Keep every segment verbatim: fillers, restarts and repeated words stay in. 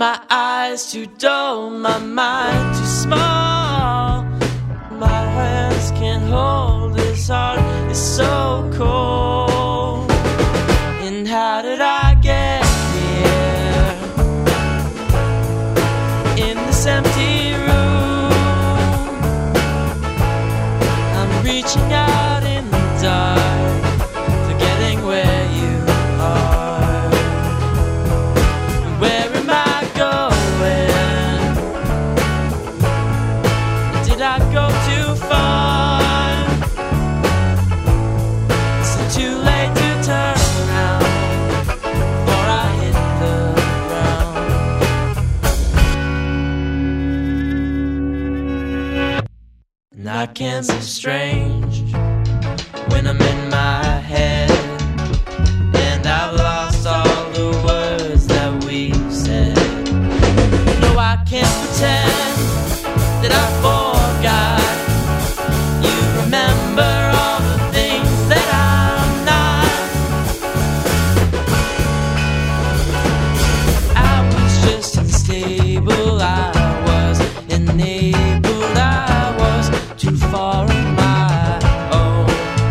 My eyes too dull, my mind too small. My hands can't hold this heart, it's so cold. And how did I get here? In this empty room, I'm reaching out in the dark, forgetting where you are. Where am I going? Did I go too far? Is it too late to turn around before I hit the ground? And I can be strange when I'm in my head, and I've lost all the words that we said. No, I can't pretend that I forgot. You remember all the things that I'm not. I was just unstable, I was enabled, I was too far on my own.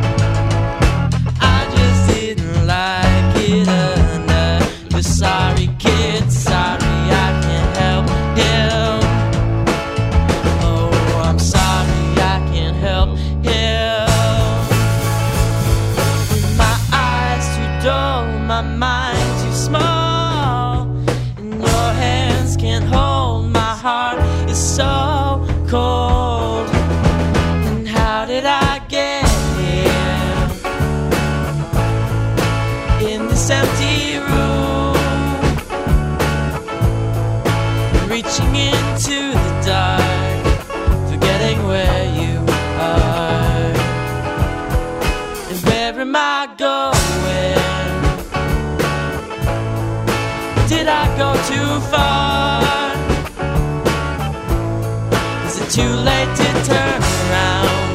I just didn't like it enough. But sorry kid, sorry I can't help him. Oh, I'm sorry I can't help him. My eyes too dull, my mind too small, and your hands can't hold my heart, it's so cold. And how did I get here? In this empty room, reaching into the dark, forgetting where you are. And where am I going? Did I go too far? Is it too late to turn around